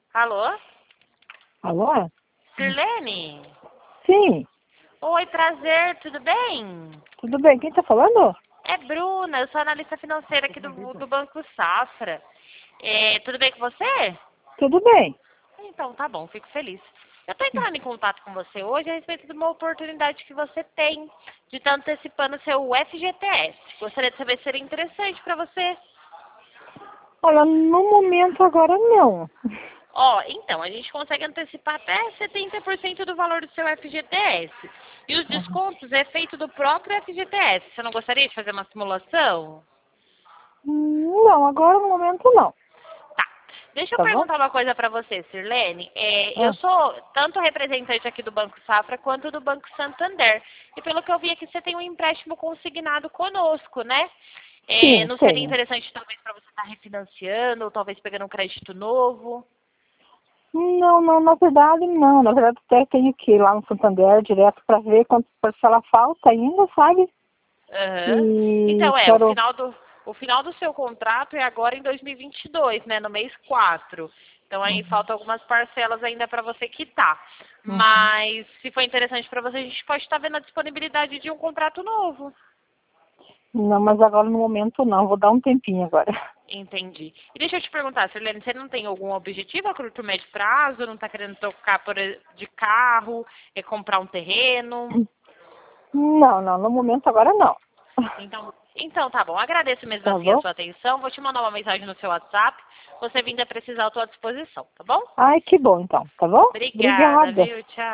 Alô? Alô? Sirlene? Sim, Oi, prazer, tudo bem? tudo bem. Quem tá falando? É Bruna, eu sou analista financeira aqui do Banco Safra. Tudo bem com você? Tudo bem. Então, tá bom, fico feliz. Eu tô entrando em contato com você hoje a respeito de uma oportunidade que você tem de estar antecipando seu FGTS. Gostaria de saber se seria interessante para você. Olha, no momento agora não. Ó, então, a gente consegue antecipar até 70% do valor do seu FGTS. E os Uhum. descontos é feito do próprio FGTS. Você não gostaria de fazer uma simulação? Não, agora no momento não. Tá. Deixa eu Tá bom? perguntar uma coisa para você, Sirlene. Eu Ah, sou tanto representante aqui do Banco Safra quanto do Banco Santander. E pelo que eu vi aqui, você tem um empréstimo consignado conosco, né? sim, Não seria tenho. interessante talvez para você estar refinanciando ou talvez pegando um crédito novo? Não, não, na verdade não. Na verdade até tenho que ir lá no Santander direto para ver quanto parcela falta ainda, sabe? Aham. E Então, quero. o final do seu contrato é agora em 2022, né, no mês 4. Então aí Uhum. faltam algumas parcelas ainda para você quitar. Uhum. Mas se for interessante para você, a gente pode estar vendo a disponibilidade de um contrato novo. Não, mas agora no momento não. Vou dar um tempinho agora. Entendi. E deixa eu te perguntar, Sirlene, você não tem algum objetivo a curto médio prazo? Não está querendo trocar de carro, comprar um terreno? Não, não, no momento agora não. Então tá bom. Agradeço mesmo Tá assim a bom? sua atenção. Vou te mandar uma mensagem no seu WhatsApp. Você vindo a precisar, eu estou à disposição, tá bom? Ai, que bom então, tá bom? Obrigada, Obrigada. viu? Tchau.